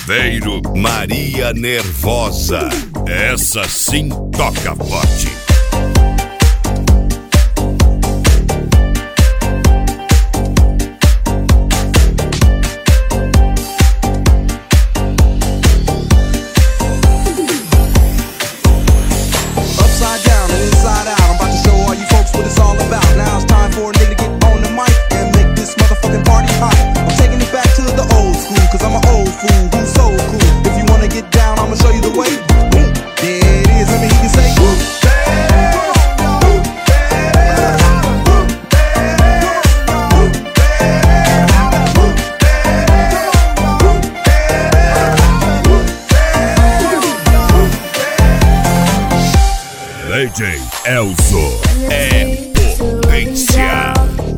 Saveiro Maria Nervosa. Essa sim toca forte. Upside down and inside out, I'm about to show all you folks what it's all about. Now it's time for a nigga to get on the mic and make this motherfucking party hot. I'm taking it back to the old school, cause I'm an old fool who's so cool. If you wanna get down, I'ma show you the way. Boom, there it is, let me hear you say whoop. DJ Elzo é potência.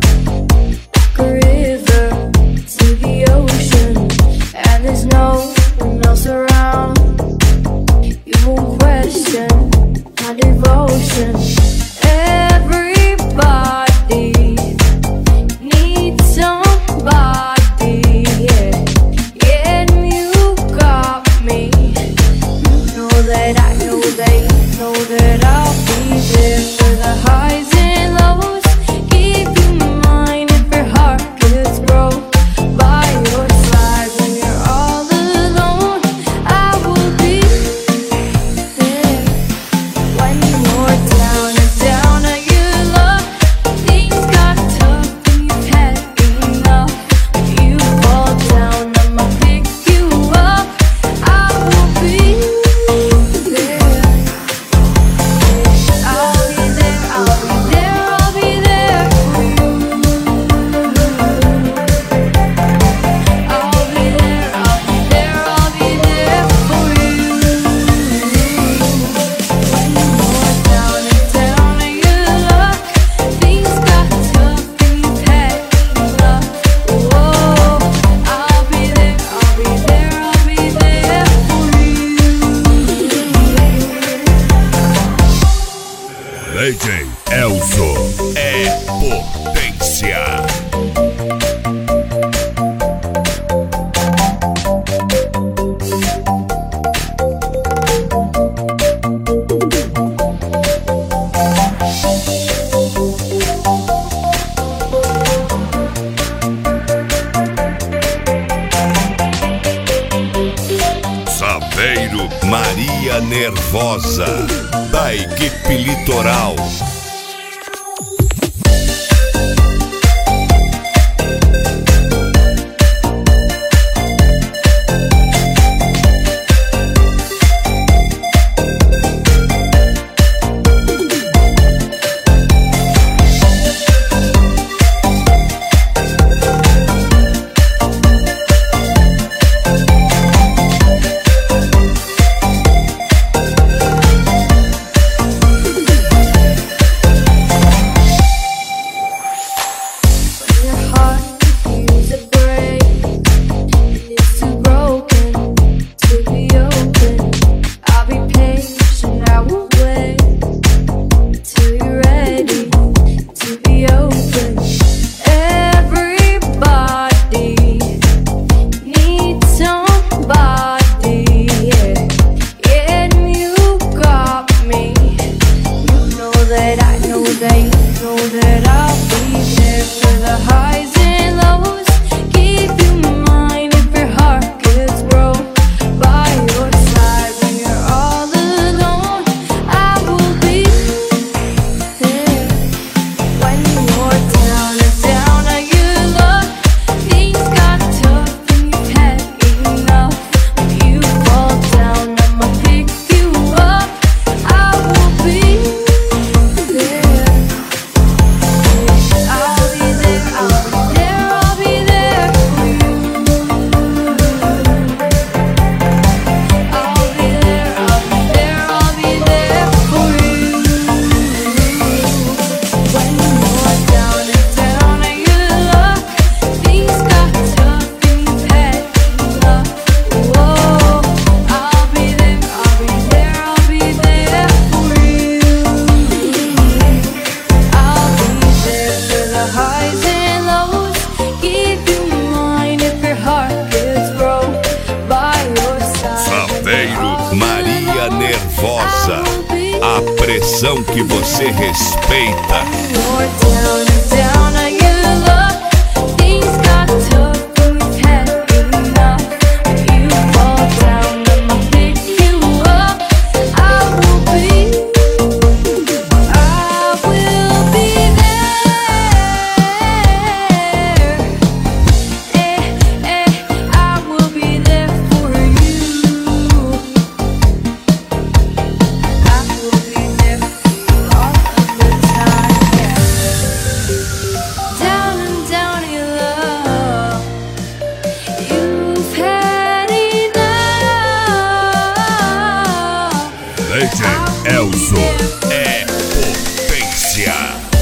DJ Elzo é potência. Saveiro Maria Nervosa, da equipe Litoral. A pressão que você respeita. DJ Elzo é potência.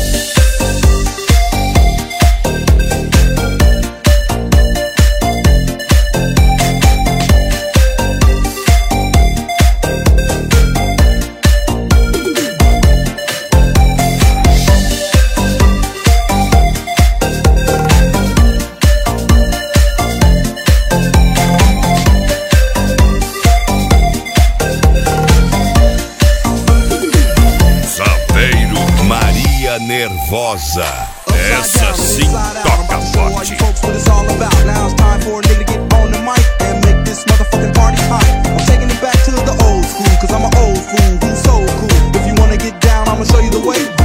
Nervosa, essa sim toca forte. Now it's time for a nigga to get on the mic and make this motherfucking party hot. I'm taking it back to the old school, cause I'm an old fool who's so cool. If you wanna get down, I'ma show you the way.